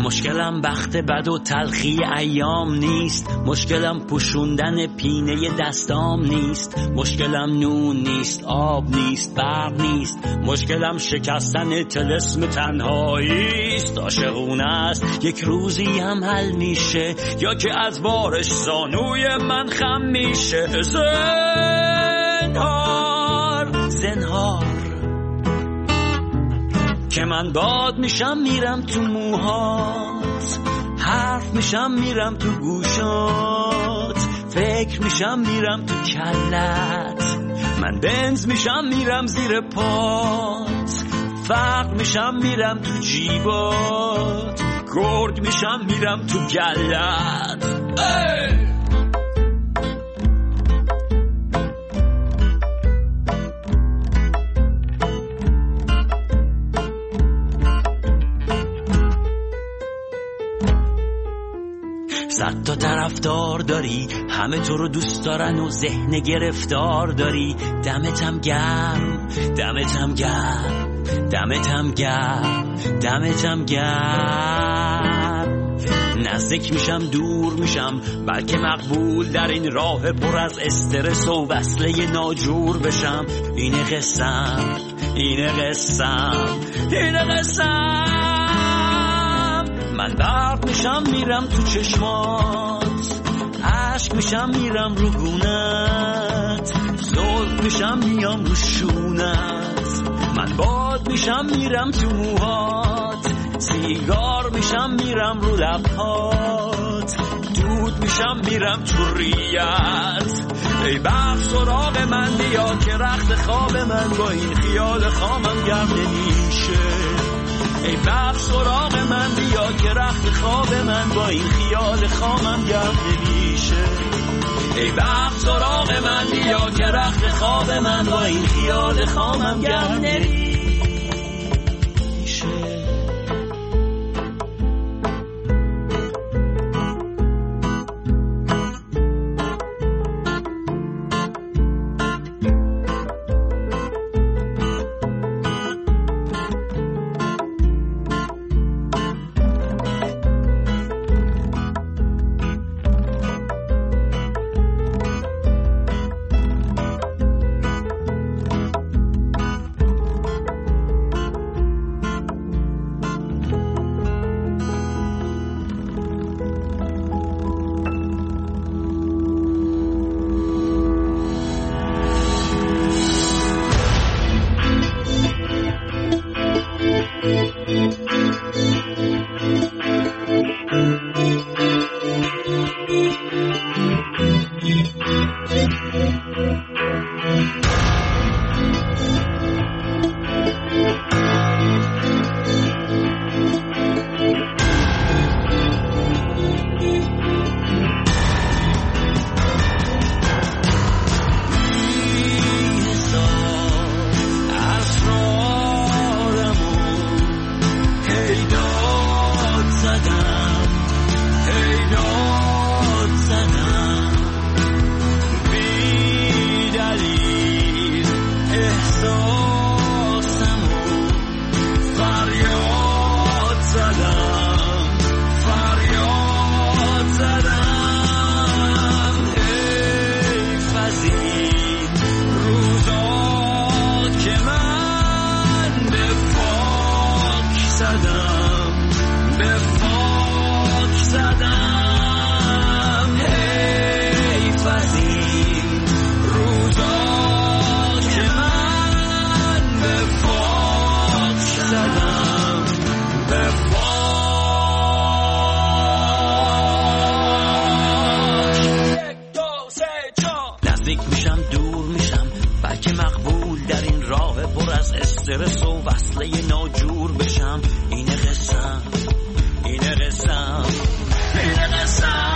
مشکلم بخت بد و تلخی ایام نیست، مشکلم پوشوندن پینه دستام نیست، مشکلم نون نیست، آب نیست، برق نیست، مشکلم شکستن طلسم تنهایی است. عاشقونه است یک روزی هم حل میشه، یا که از بارش زانوی من خم میشه. زنهار که من باد میشم میرم تو موهات، حرف میشم میرم تو گوشات، فکر میشم میرم تو کلت، من بنز میشم میرم زیر پات، فقر میشم میرم تو جیبات، گرگ میشم میرم تو گلت. صد تا طرفدار داری، همه تو رو دوست دارن و ذهن گرفتار داری. دمتم گرم، دمتم گرم، دمتم گرم، دمتم گرم. نزدیک میشم دور میشم، بلکه مقبول در این راه پر از استرس و وصله ناجور بشم. اینه قسم، اینه قسم، اینه قسم. من برق میشم میرم تو چشمات، عشق میشم میرم رو گونت، زلف میشم میام رو شونت، من باد میشم میرم تو موهات، سیگار میشم میرم رو لبهات، دود میشم میرم تو ریت. ای بخت سراغ من بیا که رخت خواب من با این خیال خامم گرم نمیشه. ای بخت سراغ من بیا که رخت خواب من با این خیال خامم گرم نمیشه. ای بخت سراغ من بیا که رخت خواب من با این خیال خامم گرم نمیشه. استرس و وصله ناجور بشم. اینه قسم، اینه قسم، اینه قسم.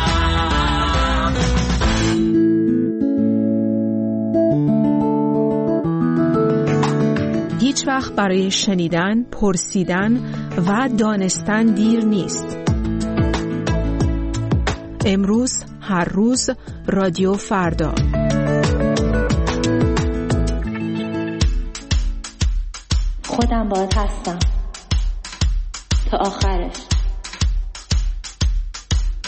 هیچ وقت برای شنیدن، پرسیدن و دانستن دیر نیست. امروز، هر روز، رادیو فردا. خودم باهات هستم تا آخرش.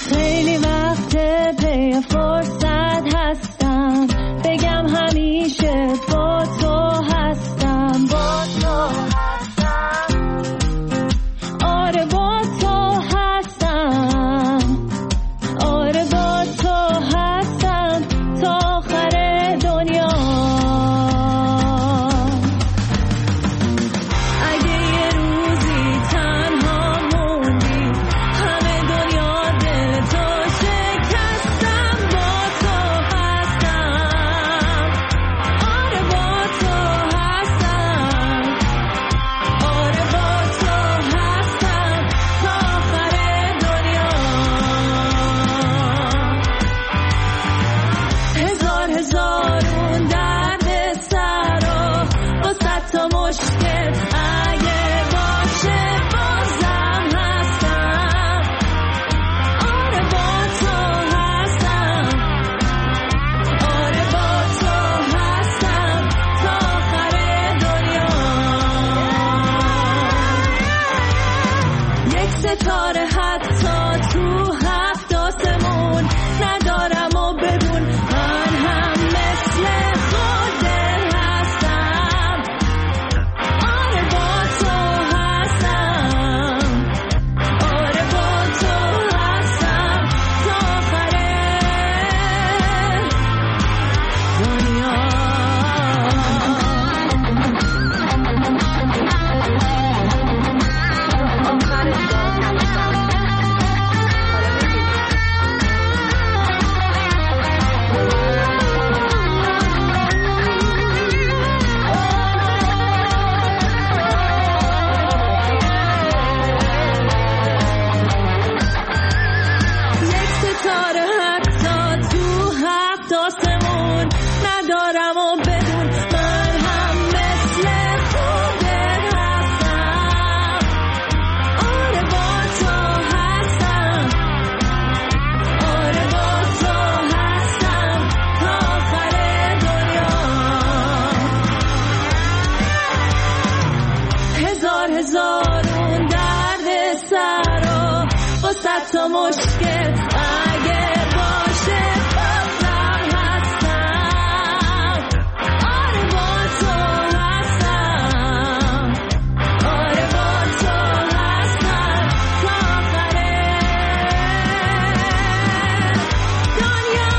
خیلی وقت پی فرصت هستم بگم همیشه با تو هستم با تو هستم آره با تو هستم آره با تو هستم تا آخر دنیا اگه یه روزی تنها موندی همه دنیا دل تو شکستم با تو هستم آره با تو هستم آره با تو هستم تا آخر دنیا هزار اون درد سر و با صد تا مشکل اگه باشه بازم هستم آره با تو هستم آره با تو هستم تا آخر دنیا یک ستاره حتی تو هفت آسمون ندارم و بدون من هم مثل خودت هستم آره با تو هستم آره با تو هستم تا آخر دنیا یک ستاره حتی تو هفت آسمون ندارم و بدون من هم مثل خودت هستم آره با تو هستم آره با تو هستم تا آخر دنیا هزار اون درد سر و با صد تا مشکل اگه باشه بازم هستم آره با تو هستم آره با تو هستم تا آخر دنیا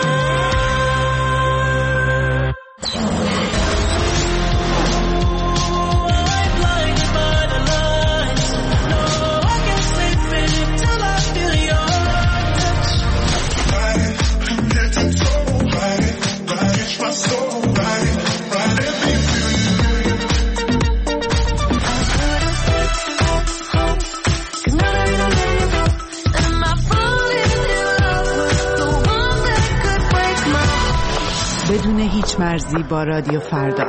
بدون هیچ مرزی با رادیو فردا.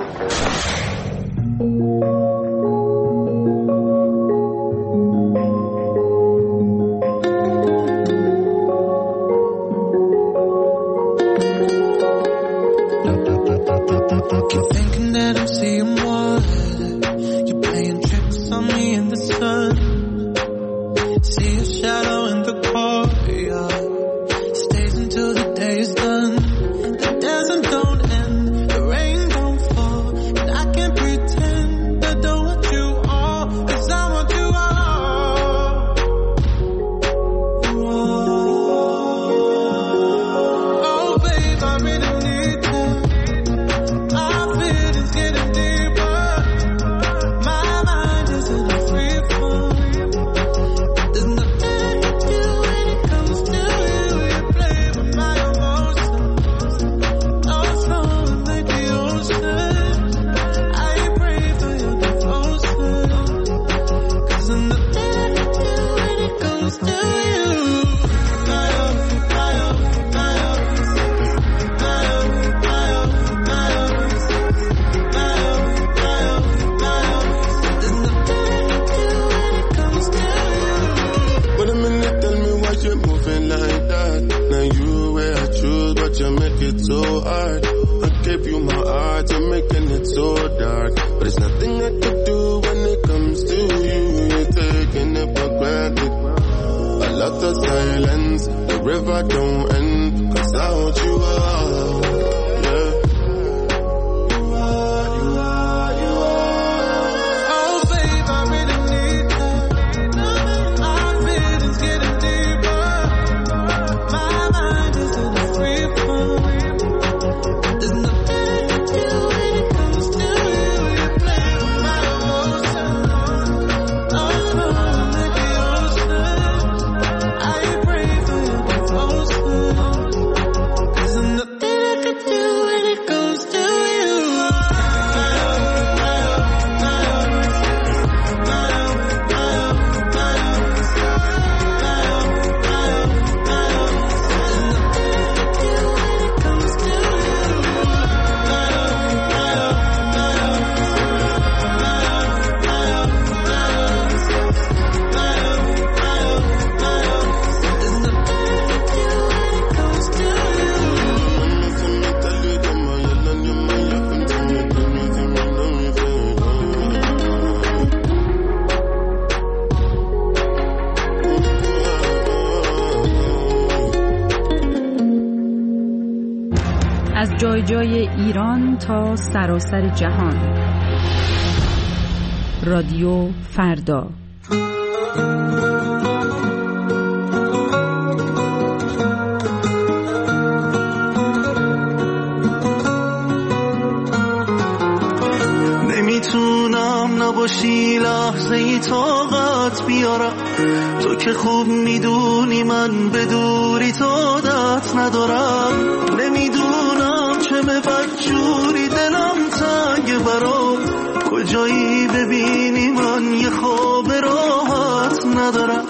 lot of silence. river don't end, 'cause I want you up, yeah. You are, you are. Oh babe, I really need that. Our feelings getting deeper. My mind is in a free fall. There's nothing I can do when it comes to you. You play with my emotions. Oh, like the ocean. I pray for your devotion. There's nothing I can do when it comes to you. از جای جای ایران تا سراسر جهان. رادیو فردا. نمیتونم نباشی لحظه ای طاقت بیارم، تو که خوب میدونی من به دوری تو عادت ندارم. نمیدونم چه به بدجوری دلم تنگ برام، کجایی ببینی من یه خواب راحت ندارم.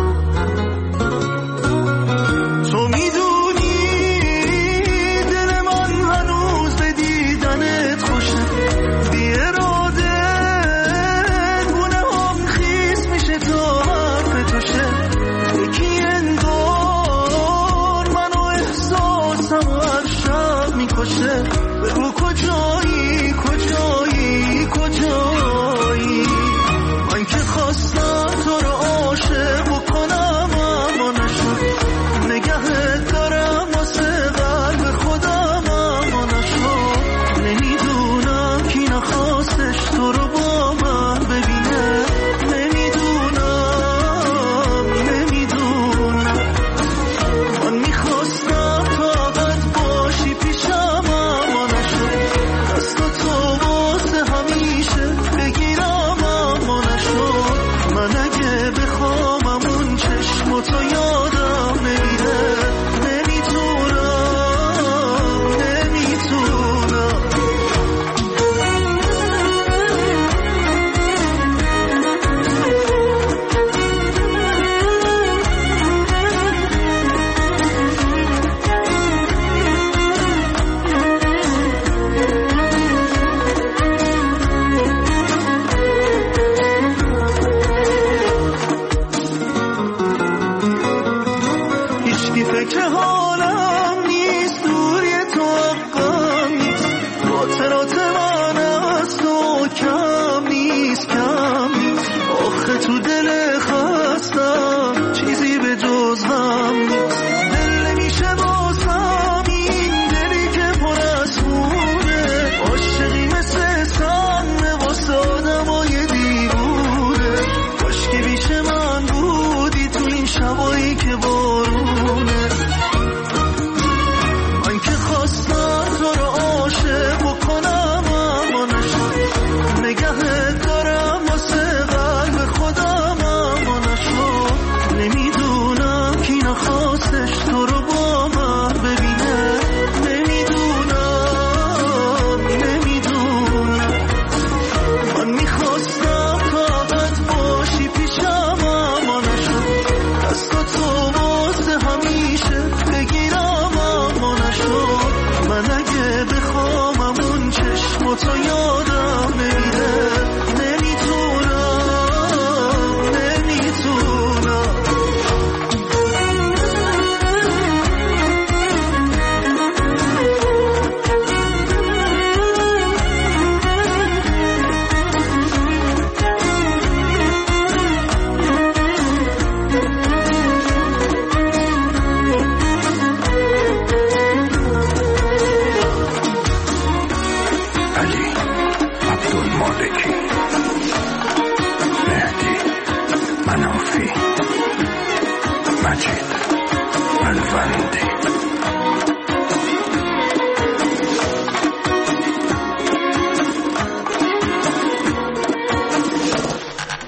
تو میدونی دل من هنوز به دیدنت خوشه، بی اراده گونه هم خیس میشه تا حرف توشه. یکی انگار منو احساسم و هر شب میکشه. بگو کجایی کجایی کجایی، من که خواستم تو رو عاشق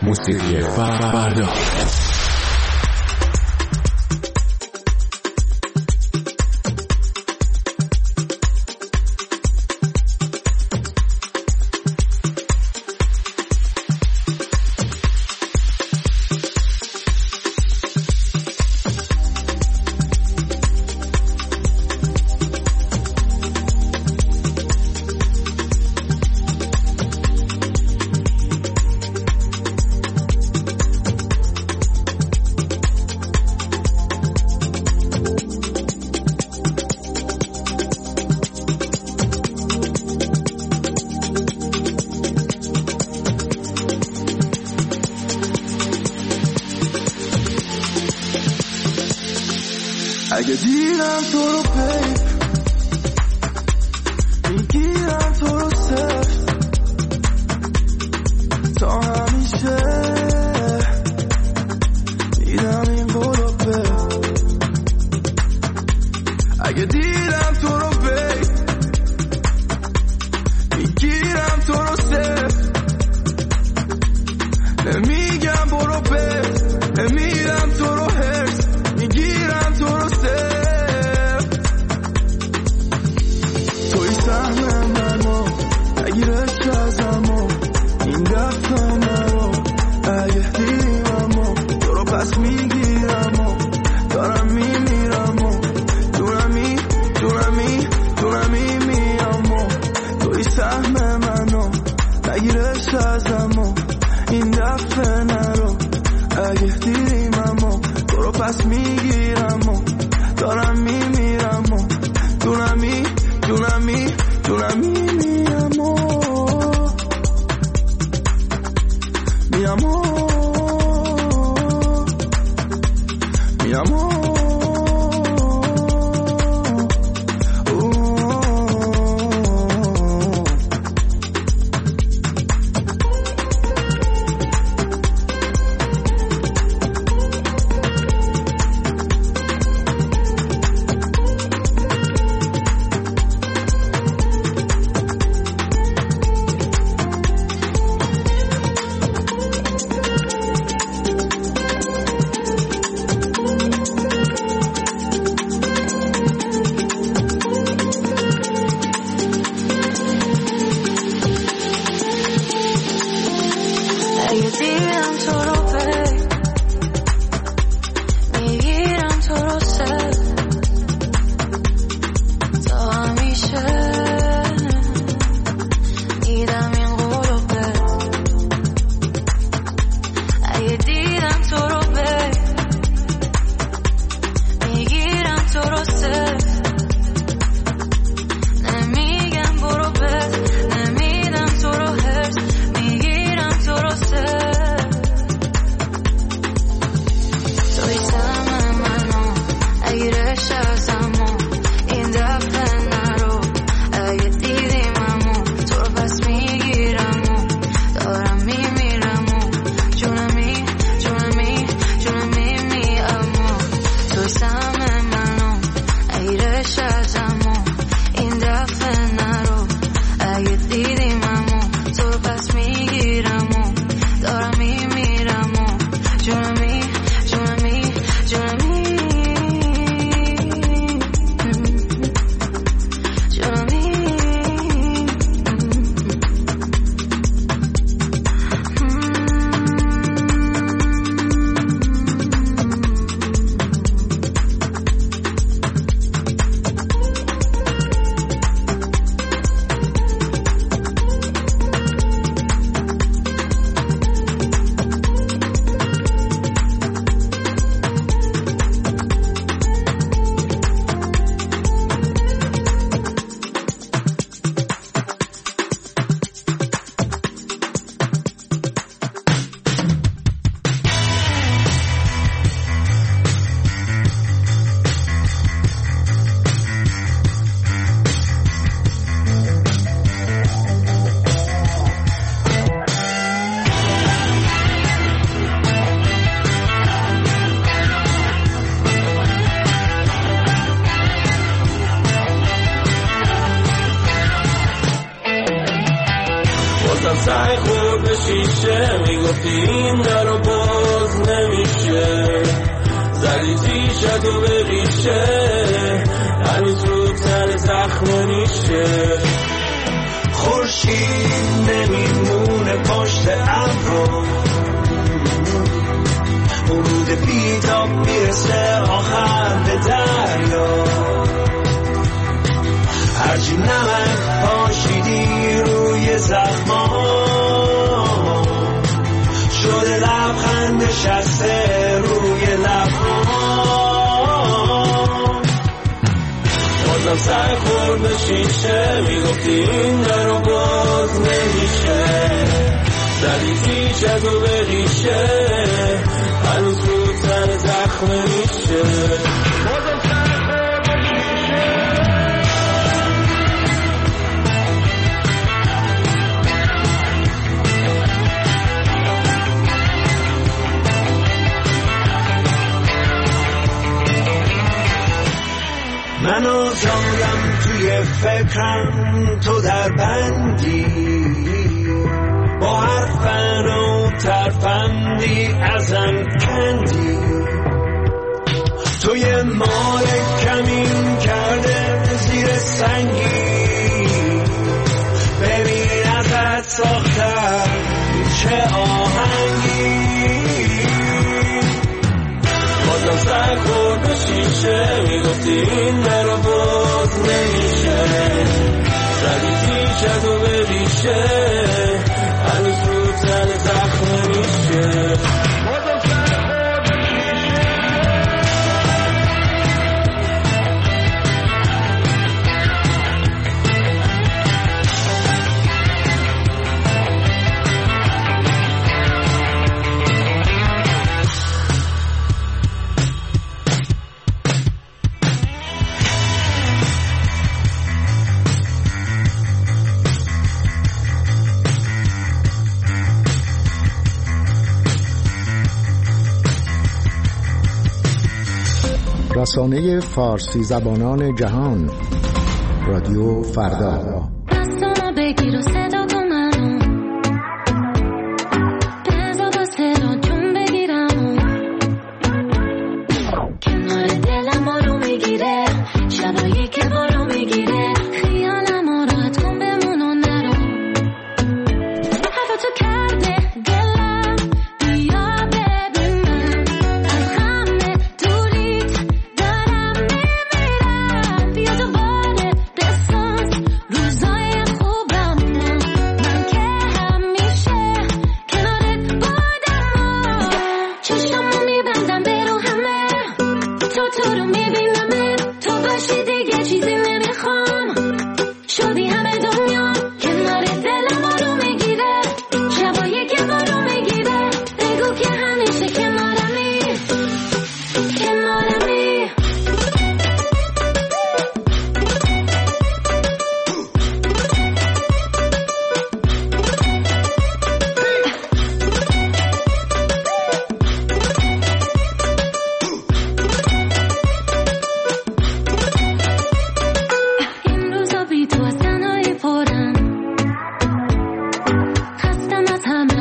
موسیقی فردا. اگه دیدم تو رو پیپ میگیرم تو رو صفر تا همیشه دیدم این قلوبه. اگه دیدم تو رو پیپ میگیرم تو رو صفر نمیگم برو پیپ نمیرم تو رو هرس میگیرم تو رو توی سهم منو نگیرش ازمو این دفعه نرو اگه دیدیممو تو رو پس میگیرمو دارم میمیرمو دونمی میامو توی سهم منو نگیرش ازمو این دفعه نرو اگه دیدیممو تو رو پس میگیرمو دارم میمیرمو دونمی mi amor, mi amor, mi amor. خورد به شیشه میگفتی این درو باز نمیشه، زدی تیشتو به ریشه هنوز رو تن زخم میشه. خورشید نمیمونه پشت ابرو، ورود بیتاب میرسه آخر به دریا، هرچی نمک پاشیدی روی زخما شده لبخند نشسته روی لبها. بازم سر خورد به شیشه میگفتی این درو باز نمیشه، زدی تیشتو به ریشه هنوز رو تن زخم میشه. بازم سر خورد به شیشه. منو جایم توی فکرم تو در بندی، با حرفن و ترفندی ازم کندی، توی مال کمین کرده زیر سنگی، ببین ازت ساختم چه آهنگی. بازم سر خورد به شیشه میگفتی این درو باز نمیشه، زدی تیشتو به ریشه هنوز رو تن زخم میشه. بازم سر خورد به شیشه. رسانه فارسی زبانان جهان، رادیو فردا. دستامو بگیر و صدا کن منو، بذار با صدا جون بگیرم، کنار دلم رو میگیره شبایی که بارو میگیره، خیالم راحت کن بمون و نرو، هوا تو کرده دلم بیا ببین من از غم دوریت دارم میمیرم، بیا دوباره بساز روزای خوبم، من که همیشه کنارت بودم، چشمامو میبندم برو همه تو رو میبینم، تو باشی دیگه چیزی نمیخوام، شدی همه دنیا کنار دلم رو میگیره، شبایی که بارو میگیره بگو که همیشه کنارمی کنارمی. این روزا بی تو از تنهایی پرم، خستم از همه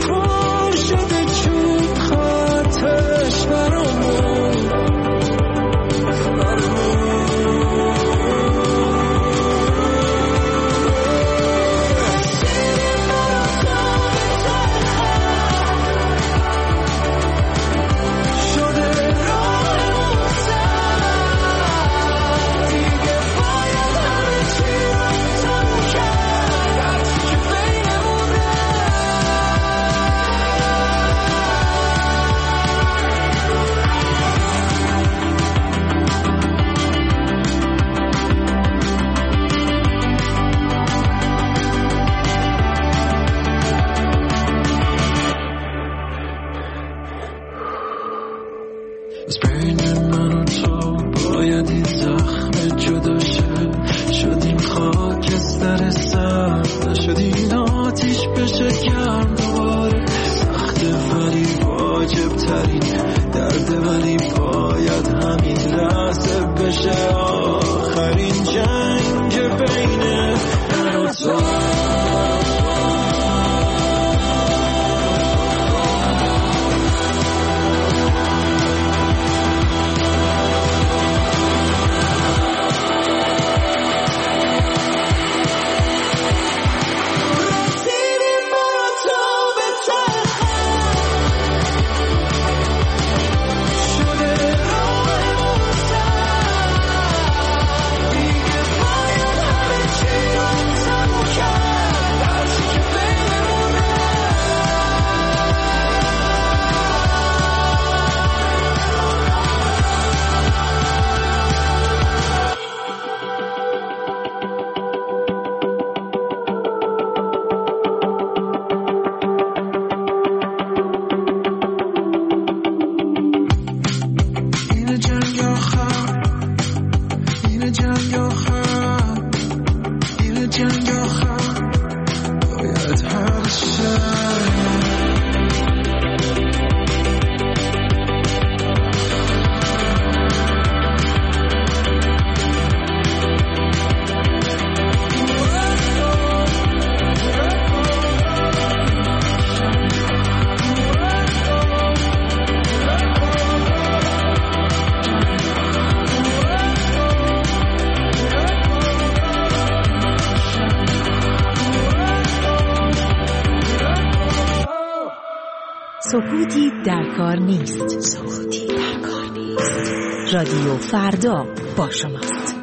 خون شده چون خاطرش برامون سکوتی در کار نیست. سکوتی در کار نیست. رادیو فردا با شماست.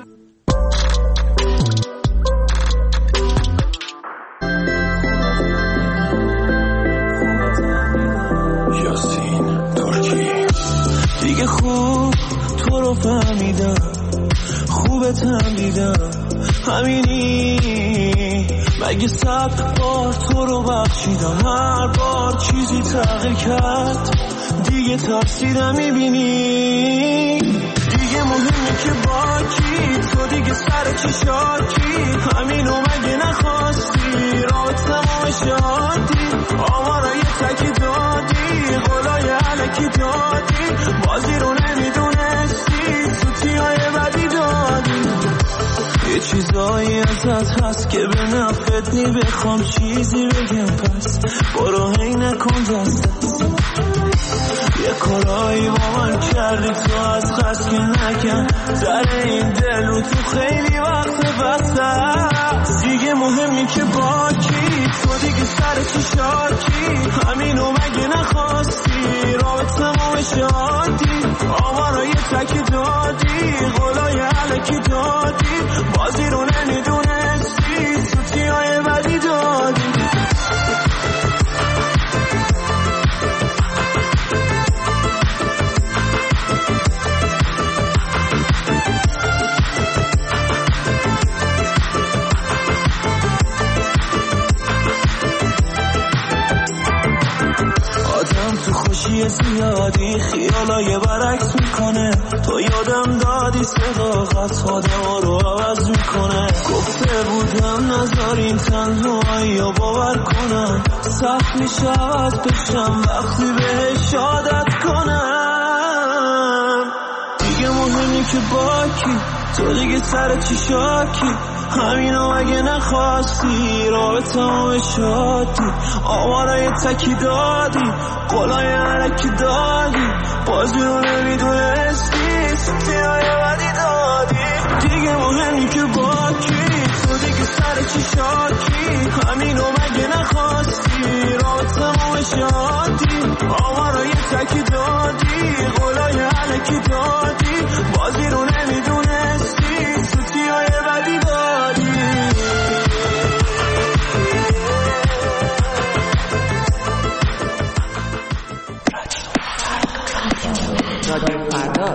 یاسین ترکی. دیگه خوب تو رو فهمیدم، خوبت هم دیدم، همینی مگه 100 بار تو رو بخشیدم، هر بار چیزی تغییر کرد، دیگه تفسیرم میبینی، دیگه مهمه که با کی، تو دیگه سر چی شاکی، همینو مگه نخواستی، رابطمو شادی، آمارای تکی دادی، قولای علکی دادی، بازی رو نمیدونستی، سوتیای بدی دادی، یه چیزایی ازت هست که به نفت نی، بخوام چیزی بگم پس برو هی نکن دست، یه کارایی با من کردی تو از خست که نکن، در این دل رو تو خیلی وقت بسته، دیگه مهمی که با کی، تو دیگه سر چی شاکی، همینو مگه نخواستی، رابطمو شادی، آمارای تکی دادی، قولای علکی دادی، بازی رو نمیدونستی، سوتیای بدی دادی. تو خوشی زیادی خیالای برعکس میکنه، تو یادم دادی صداقت آدم رو عوض میکنه، گفته بودم نذارین تنهایی رو باور کنم، سخت میشه عوض بشم وقتی بهش عادت کنم، دیگه مهمی مهمی که باکی تو دیگه سر چی شاکی همینو اگه نخواستی رابطه همه شادی آوارای تکی دادی قلای علکی دادی بازی رو نمیدونستی سوتی های بدی دادی دیگه مهمی که باکی تو دیگه سر چی شاکی همینو مگه نخواستی رابطه همه شادی آوارای تکی دادی قلای علکی دادی بازی رو نمیدونستی سوتی های بدی دادی رادیو فردا.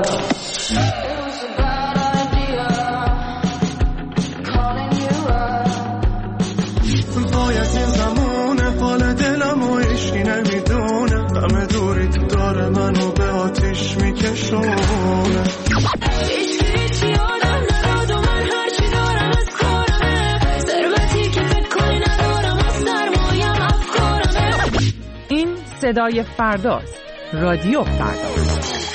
باید این زمونه حال دلم و عشقی نمیدونه همه دوری تو داره منو به آتیش میکشونه هیچ یادم نراد و من هرچی دارم از کارمه ثروتی که فکر کنی ندارم از سرمایم افکارمه. این صدای فرداست. رادیو فردا.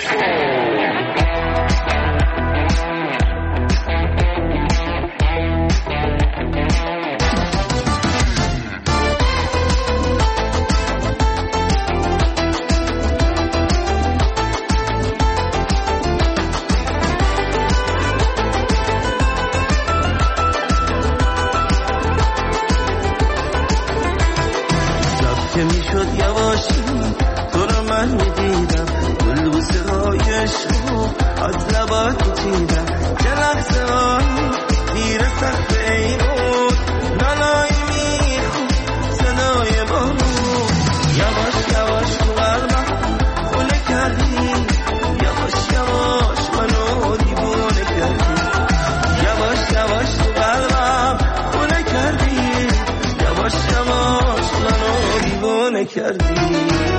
که میشد یواشی تو رو من میدیدم بلوزه های عشق از لبات چیدم چه لحظه هایی دیر سخت این بود نالایی میخون صدای بارون یواش یواش تو قلبم خونه کردی یواش یواش منو دیوونه کردی یواش یواش تو قلبم خونه کردی یواش یواش منو دیوونه کردی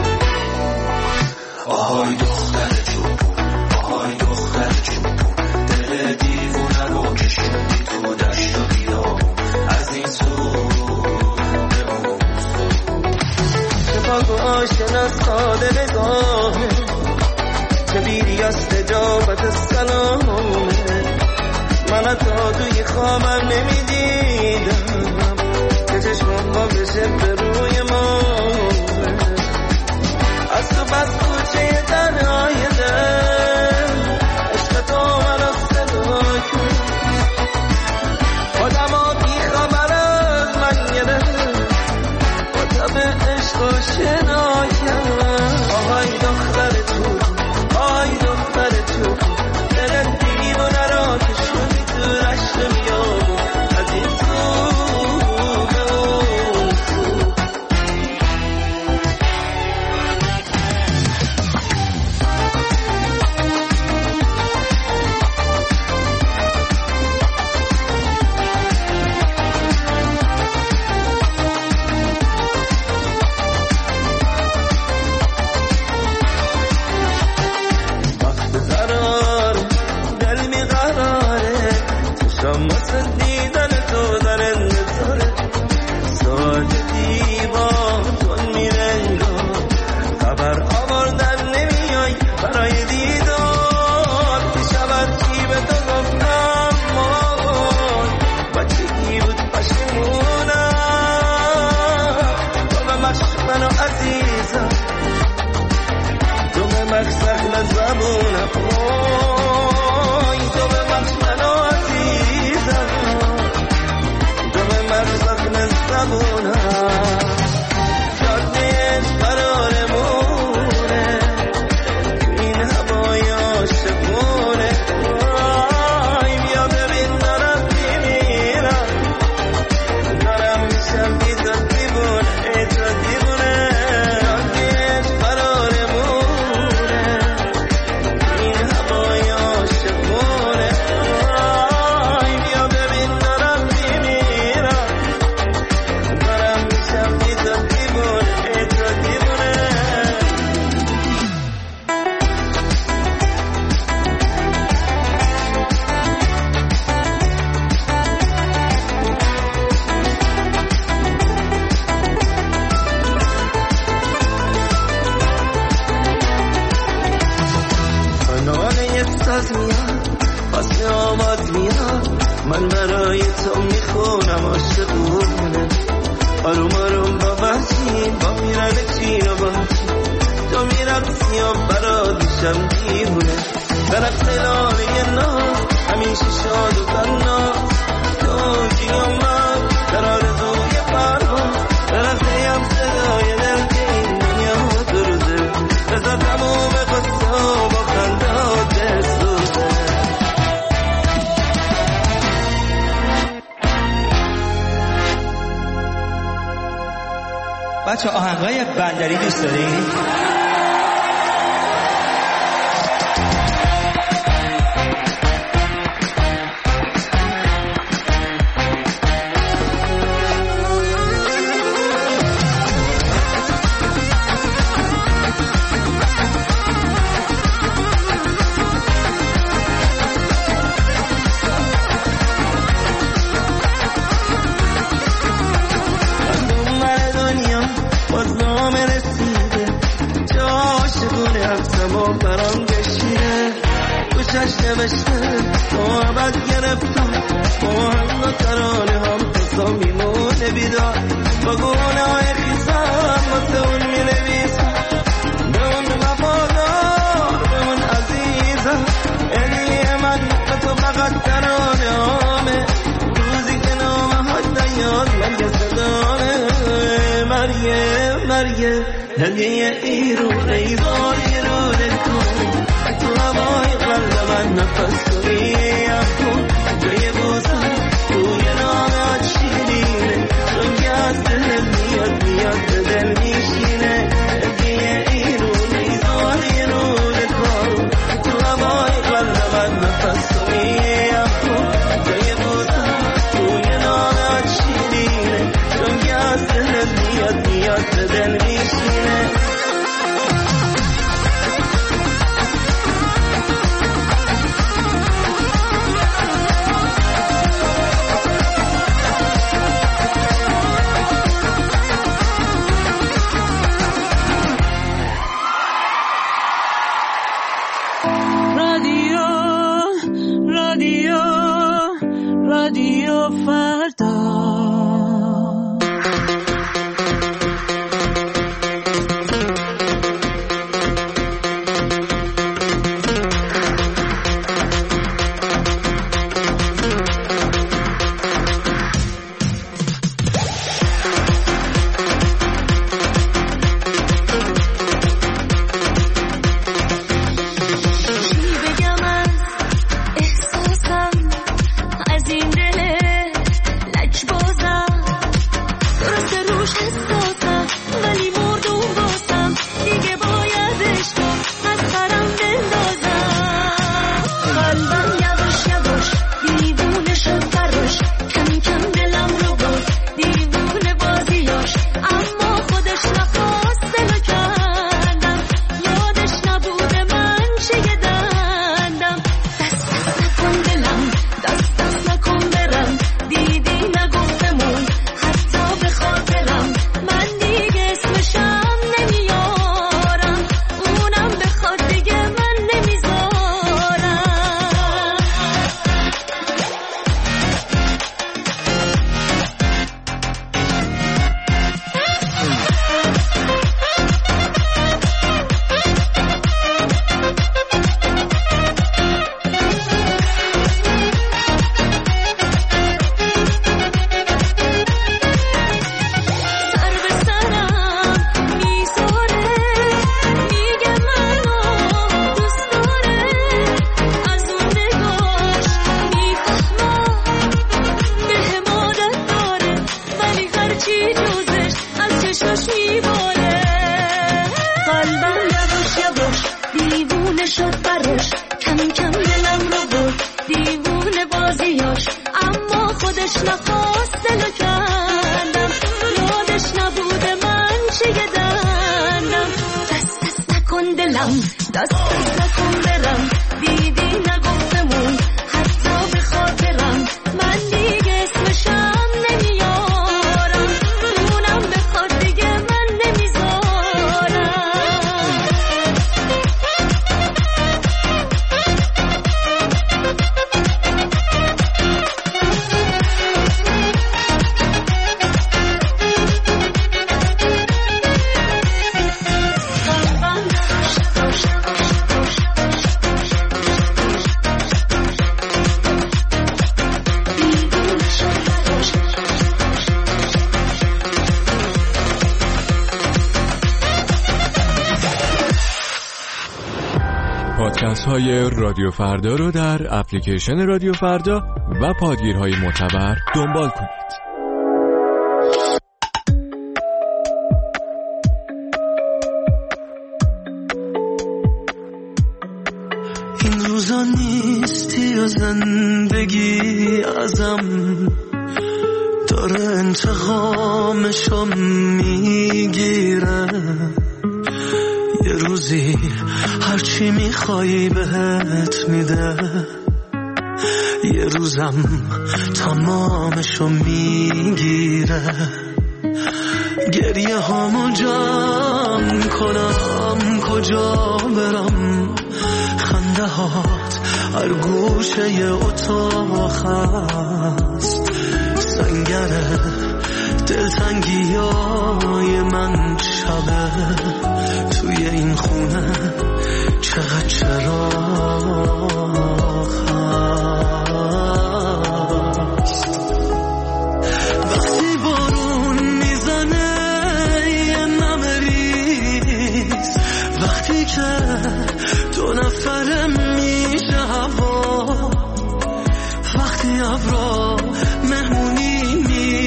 آهای دختر چوبون آهای دختر چوبون دل دیوونه رو کشوندی تو دشت و بیابون از این سو به اون سو چه پاک و آشنا ساده نگاهه چه بیری از تجابت سلامه من تا توی خوابم نمیدیدم که چشمم با بشه به روی ما از تو بس کوچه تنهای دل عشق تو منو صدا کن خودم ها بی خبر از من یه دل خودم عشق و شنایم آهای دختر تو آهای دختر تو دل دیوونه را که شدی تو رشت بیابون از این تو تو میخونم عاشقونه آروم آروم با وحشین با میرن چین و باچین تو میرقصی و برا دیشم دیوونه درخت لاله ناز همیشه شاد و تناز تو جیام من در آرزوی پرواز درختیم صدای دل که این دنیا دو روزه بذار تموم قصه با خندات بسوزه. بچه آهنگای بندری دوست دارید؟ نوشته محبت گرفتم مهنگ و ترانه هم قصه میمونه بیدار با گونه های خیزم واسه اون می نویسم به اون وفادار به اون عزیزم علی من به تو فقط ترانه همه روزی که نامه های نیاد مرگ صدامه مرگ هدیه ایرونه ایزاری رو دلکنی تو هوای قلب من نفس کنی افکن جای بوزن توی نامه شیرینه چون که از دل میاد به دل میشینه هدیه ایرونه ایزاری رو دلکنی تو هوای قلب من نفس کنی افکن جای بوزن توی نامه شیرینه چون که از دل میاد به دل میشینه. رادیو فردا پادکست های رادیو فردا رو در اپلیکیشن رادیو فردا و پادگیرهای معتبر دنبال کنید. این روزا نیستی و زندگی ازم داره انتقامشو میگیره. یه روزی هرچی میخوایی بهت میده، یه روزم تمامشو میگیره. گریه هامو جمع کنم کجا برم، خنده هات هر گوشه ی اتاق هست. سنگره دلتنگی های من شبه توی این خونه چقدر چراغ هست. وقتی بارون میزنه یه نمه ریز، وقتی که دو نفره میشه هوا، وقتی ابرا مهمونی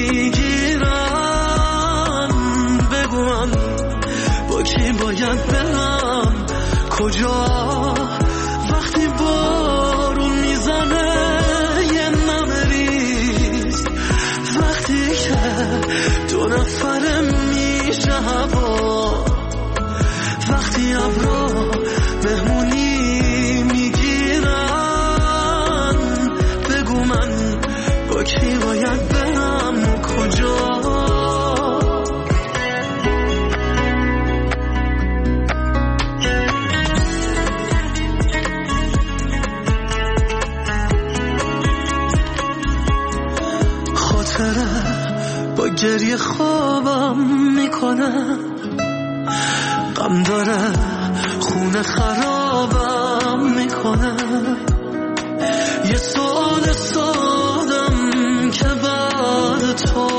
میگیرن، بگو من با کی باید برم کجا. وقتی بارون میزنه یه نمه ریز، وقتی که دو نفره میشه هوا، وقتی ابرا مهمونی میگیرن، بگو من با کی باید برم کجا. خاطره با گریه خوابم میکنه، غم داره خونه خرابم میکنه. یه سوال سادم که بعد تو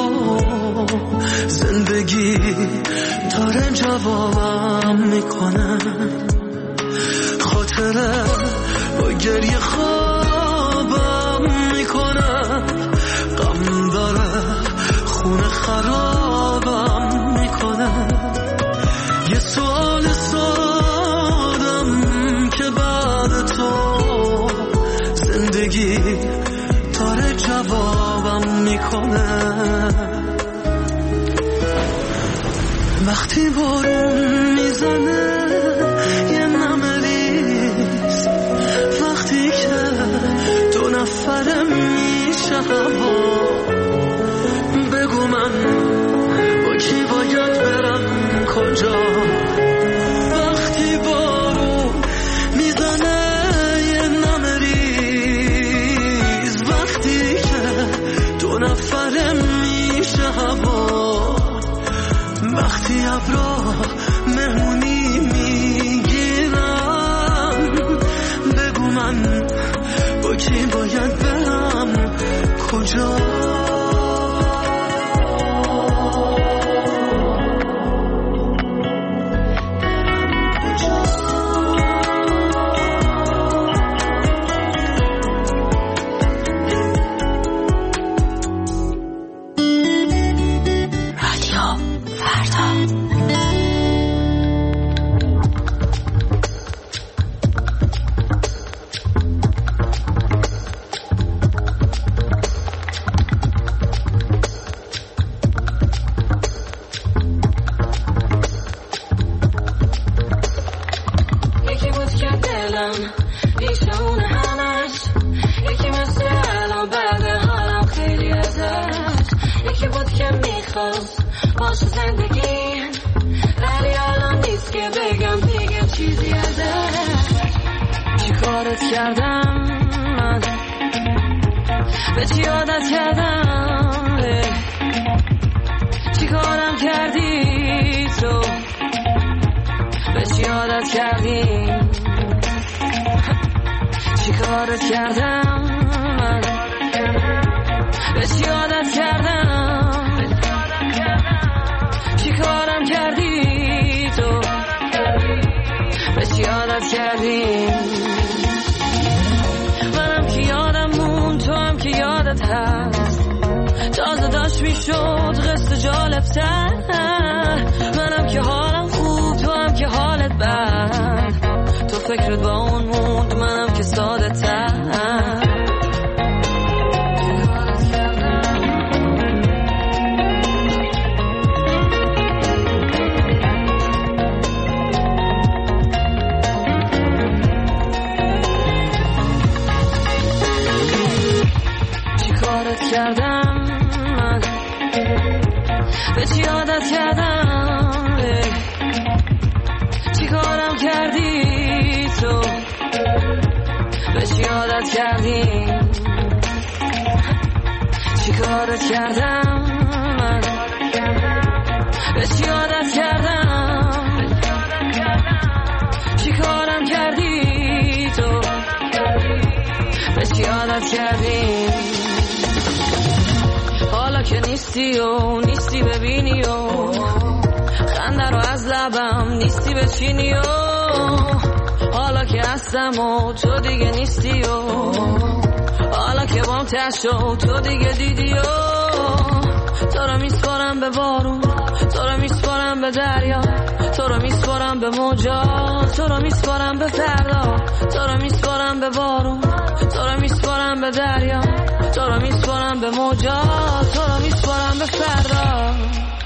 زندگی داره جوابم میکنه. خاطره با گریه خوابم میکنه، غم داره خونه خرابم میکنه. یه سوال سادم که بعد تو زندگی داره جوابم میکنه. وقتی بارون میزنه یه نمه ریز، وقتی که دو نفره میشه هوا، بگو من با کی باید برم کجا. وقتی بارون میزنه یه نمه ریز، وقتی که دو نفره میشه هوا، وقتی ابرا مهمونی میگیرم، بگو من با کی باید برم کجا. باشه زندگی، ولی الان نیست که بگم دیگه چیزی ازش. چی کارت کردم من، به چی عادت کردم، چی کارم کردی تو، به چی عادت کردی، چی کارت کردم من، به چی عادت کردم، چی کارم کردی تو، به چی عادت کردی. است تازه داشت میشد قصه جالبتر منم که حالم خوب تو هم که حالت بد تو فکرت با اون موند منم که ساده تر کردم من به چی عادت کردم چی کارم کردی تو به چی عادت کردی چی کارت کردم من به چی عادت کردم چی کارم کردی تو به چی عادت کردی حالا که نیستی و نیستی ببینی و خنده رو از لبم نیستی بچینی و حالا که هستم و تو دیگه نیستی و حالا که بام تشو تو دیگه دیدی و تو رو میسپارم به بارون تو رو میسپارم به دریا تو رو میسپارم به موجا تو رو میسپارم به فردا تو رو میسپارم به بارون تو رو میسپارم به دریا تو رو میسپارم به موجا تو رو میسپارم به فردا